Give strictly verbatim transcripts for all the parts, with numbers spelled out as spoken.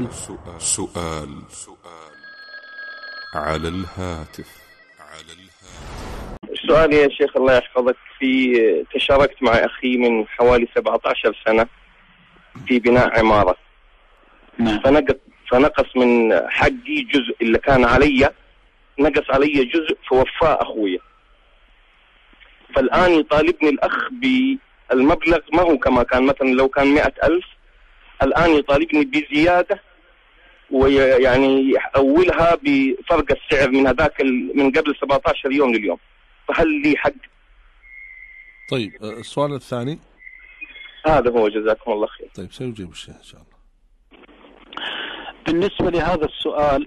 سؤال سؤال سؤال على الهاتف على الهاتف السؤال يا شيخ الله يحفظك، في تشاركت مع أخي من حوالي سبعة عشر سنة في بناء عمارة. فنقص فنقص من حقي جزء اللي كان علي، نقص علي جزء فوفاه أخويا. فالآن يطالبني الأخ بالمبلغ ما هو كما كان، مثلا لو كان مئة ألف الآن يطالبني بزيادة، ويعني يحولها بفرق السعر من هذاك من قبل سبعة عشر يوم لليوم. فهل لي حق؟ طيب السؤال الثاني هذا هو، جزاكم الله خير. طيب سيجيب الشيخ إن شاء الله. بالنسبة لهذا السؤال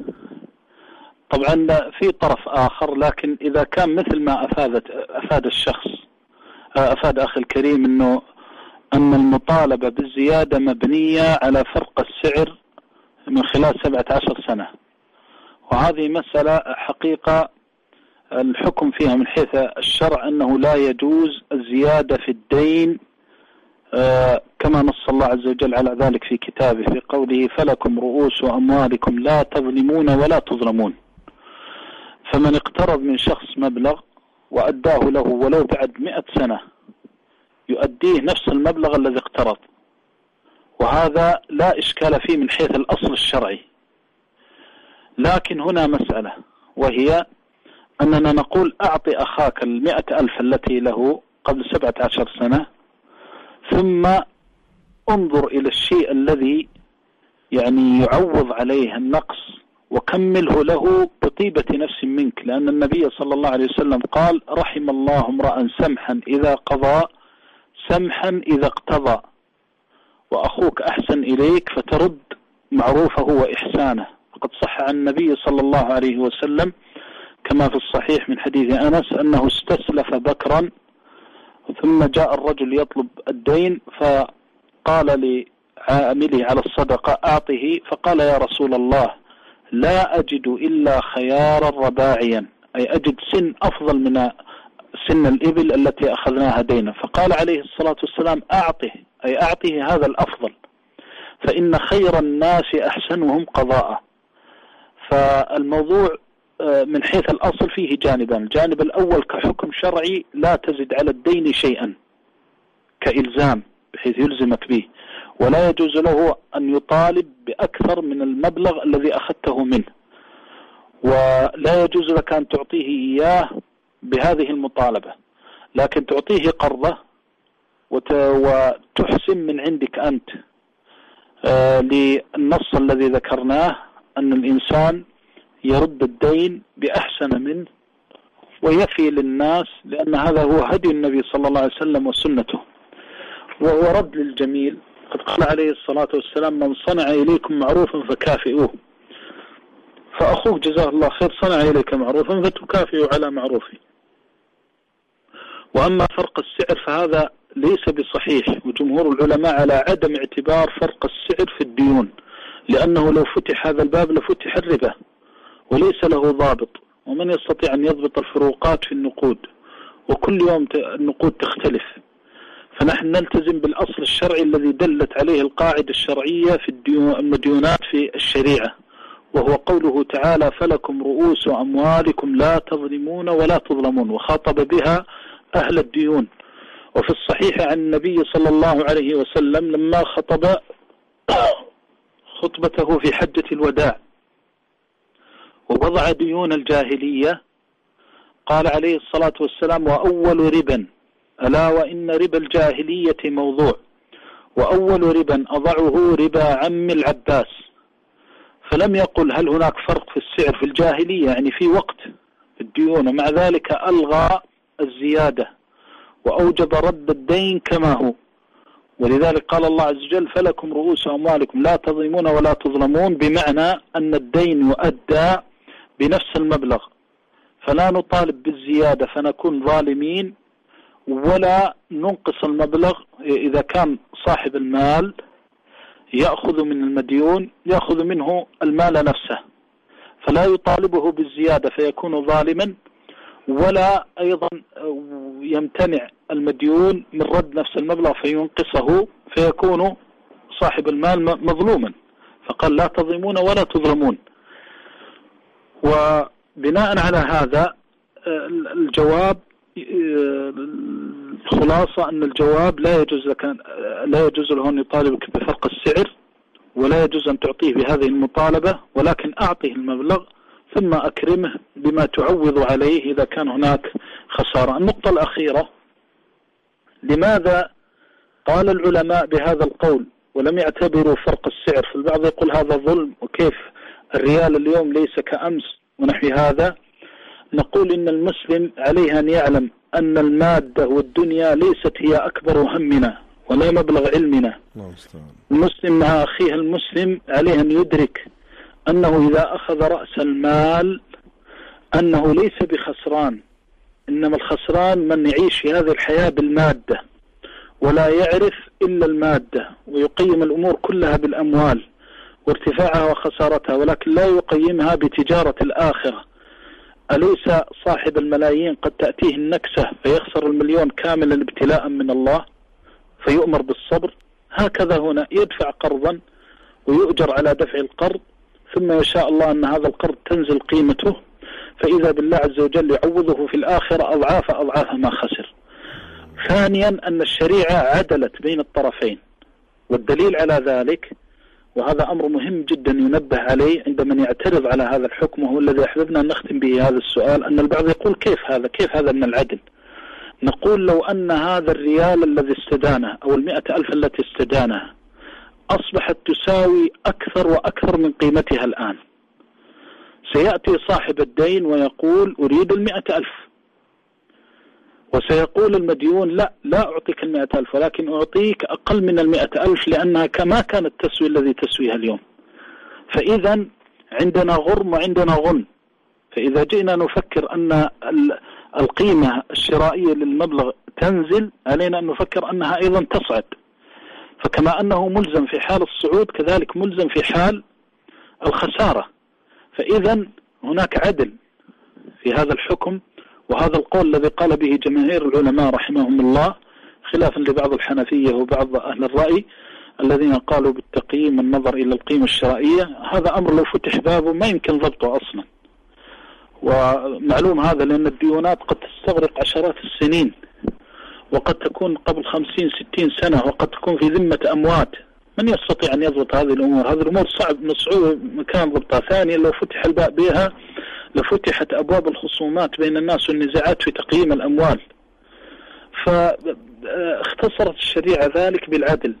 طبعا في طرف آخر، لكن إذا كان مثل ما أفادت أفاد الشخص أفاد أخي الكريم أنه أن المطالبة بالزيادة مبنية على فرق السعر من خلال سبعة عشر سنة، وهذه مسألة حقيقة الحكم فيها من حيث الشرع أنه لا يجوز الزيادة في الدين، كما نص الله عز وجل على ذلك في كتابه في قوله فلكم رؤوس أموالكم لا تظلمون ولا تظلمون. فمن اقترض من شخص مبلغ وأداه له ولو بعد مئة سنة يؤديه نفس المبلغ الذي اقترض، وهذا لا إشكال فيه من حيث الأصل الشرعي. لكن هنا مسألة، وهي أننا نقول أعطي أخاك المئة ألف التي له قبل سبعة عشر سنة، ثم انظر إلى الشيء الذي يعني يعوض عليه النقص وكمله له بطيبة نفس منك، لأن النبي صلى الله عليه وسلم قال رحم الله امرأ سمحا إذا قضى سمحا إذا اقتضى، وأخوك أحسن إليك فترد معروفه وإحسانه. وقد صح عن النبي صلى الله عليه وسلم كما في الصحيح من حديث أنس أنه استسلف بكرا ثم جاء الرجل يطلب الدين فقال لعامله على الصدقة أعطه، فقال يا رسول الله لا أجد إلا خيارا رباعيا، أي أجد سن أفضل من سن الإبل التي أخذناها دينا. فقال عليه الصلاة والسلام أعطه، أي أعطه هذا الأفضل، فإن خير الناس أحسنهم قضاء. فالموضوع من حيث الأصل فيه جانبان، الجانب الأول كحكم شرعي لا تزد على الدين شيئا كإلزام بحيث يلزمك به، ولا يجوز له أن يطالب بأكثر من المبلغ الذي أخذته منه، ولا يجوز لك أن تعطيه إياه بهذه المطالبة، لكن تعطيه قرضة وتحسن من عندك أنت آه للنص الذي ذكرناه أن الإنسان يرد الدين بأحسن منه ويفي للناس، لأن هذا هو هدي النبي صلى الله عليه وسلم وسنته، وهو رد للجميل. قد قال عليه الصلاة والسلام من صنع إليكم معروفا فكافئوه، فأخوك جزاه الله خير صنع إليك معروفا فتكافئه على معروفه. وأما فرق السعر فهذا ليس بصحيح، وجمهور العلماء على عدم اعتبار فرق السعر في الديون، لأنه لو فتح هذا الباب لفتح الربا وليس له ضابط، ومن يستطيع أن يضبط الفروقات في النقود، وكل يوم النقود تختلف. فنحن نلتزم بالأصل الشرعي الذي دلت عليه القاعدة الشرعية في المديونات في الشريعة، وهو قوله تعالى فلكم رؤوس أموالكم لا تظلمون ولا تظلمون، وخاطب بها أهل الديون. وفي الصحيح عن النبي صلى الله عليه وسلم لما خطب خطبته في حجة الوداع ووضع ديون الجاهلية قال عليه الصلاة والسلام وأول ربا ألا وإن ربا الجاهلية موضوع، وأول ربا أضعه ربا عم العباس. فلم يقل هل هناك فرق في السعر في الجاهلية يعني في وقت الديون، ومع ذلك ألغى الزيادة وأوجب رد الدين كما هو. ولذلك قال الله عز وجل فلكم رؤوس أموالكم لا تظلمون ولا تظلمون، بمعنى أن الدين يؤدى بنفس المبلغ، فلا نطالب بالزيادة فنكون ظالمين، ولا ننقص المبلغ. إذا كان صاحب المال يأخذ من المديون يأخذ منه المال نفسه، فلا يطالبه بالزيادة فيكون ظالما، ولا أيضا يمتنع المديون من رد نفس المبلغ فينقصه فيكون صاحب المال مظلوما. فقال لا تظلمون ولا تظلمون. وبناء على هذا الجواب الخلاصة أن الجواب لا يجوز لك لا يجوز له أن يطالبك بفرق السعر، ولا يجوز أن تعطيه بهذه المطالبة، ولكن أعطيه المبلغ ثم أكرمه بما تعوض عليه إذا كان هناك خسارة. النقطة الأخيرة، لماذا قال العلماء بهذا القول ولم يعتبروا فرق السعر؟ فالبعض يقول هذا ظلم، وكيف الريال اليوم ليس كأمس ونحو هذا. نقول إن المسلم عليه أن يعلم أن المادة والدنيا ليست هي أكبر همنا ولا مبلغ علمنا. المسلم مع أخيه المسلم عليه أن يدرك أنه إذا أخذ رأس المال أنه ليس بخسران، إنما الخسران من يعيش في هذه الحياة بالمادة ولا يعرف إلا المادة، ويقيم الأمور كلها بالأموال وارتفاعها وخسارتها، ولكن لا يقيمها بتجارة الآخرة. أليس صاحب الملايين قد تأتيه النكسة فيخسر المليون كاملا ابتلاء من الله فيؤمر بالصبر؟ هكذا هنا يدفع قرضا ويؤجر على دفع القرض، ثم يشاء الله أن هذا القرض تنزل قيمته، فإذا بالله عز وجل يعوضه في الآخرة أضعاف أضعاف ما خسر. ثانيا أن الشريعة عدلت بين الطرفين، والدليل على ذلك، وهذا أمر مهم جدا ينبه عليه عند من يعترض على هذا الحكم، وهو الذي أحببنا أن نختم به هذا السؤال، أن البعض يقول كيف هذا كيف هذا من العدل؟ نقول لو أن هذا الريال الذي استدانه أو المئة ألف التي استدانها أصبحت تساوي أكثر وأكثر من قيمتها الآن، سيأتي صاحب الدين ويقول أريد المئة ألف، وسيقول المديون لا لا أعطيك المئة ألف ولكن أعطيك أقل من المئة ألف لأنها كما كانت تسوي الذي تسويها اليوم. فإذا عندنا غرم وعندنا غنم. فإذا جئنا نفكر أن القيمة الشرائية للمبلغ تنزل، علينا أن نفكر أنها أيضا تصعد. فكما أنه ملزم في حال الصعود كذلك ملزم في حال الخسارة. فإذا هناك عدل في هذا الحكم، وهذا القول الذي قال به جماهير العلماء رحمهم الله، خلافا لبعض الحنفية وبعض أهل الرأي الذين قالوا بالتقييم والنظر إلى القيمة الشرائية. هذا أمر لو فتح بابه ما يمكن ضبطه أصلا، ومعلوم هذا لأن الديونات قد تستغرق عشرات السنين، وقد تكون قبل خمسين ستين سنة، وقد تكون في ذمة أموات. من يستطيع أن يضبط هذه الأمور؟ هذه الأمور صعب نصعوه مكان ضبطها. ثانيا لو فتح الباب بها لفتحت أبواب الخصومات بين الناس والنزاعات في تقييم الأموال. فاختصرت الشريعة ذلك بالعدل،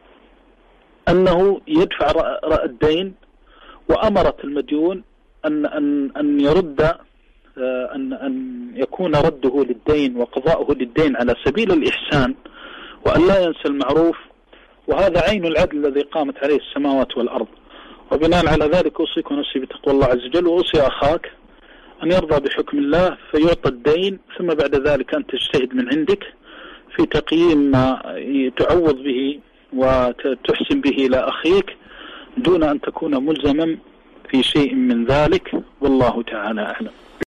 أنه يدفع الدين، وأمرت المديون أن أن أن يرد أن أن يكون رده للدين وقضاؤه للدين على سبيل الإحسان، وأن لا ينسى المعروف، وهذا عين العدل الذي قامت عليه السماوات والأرض. وبناء على ذلك أوصيك ونفسي بتقوى الله عز وجل، وأوصي أخاك أن يرضى بحكم الله فيعطى الدين، ثم بعد ذلك أن تجتهد من عندك في تقييم ما تعوض به وتحسن به إلى أخيك دون أن تكون ملزما في شيء من ذلك، والله تعالى أعلم.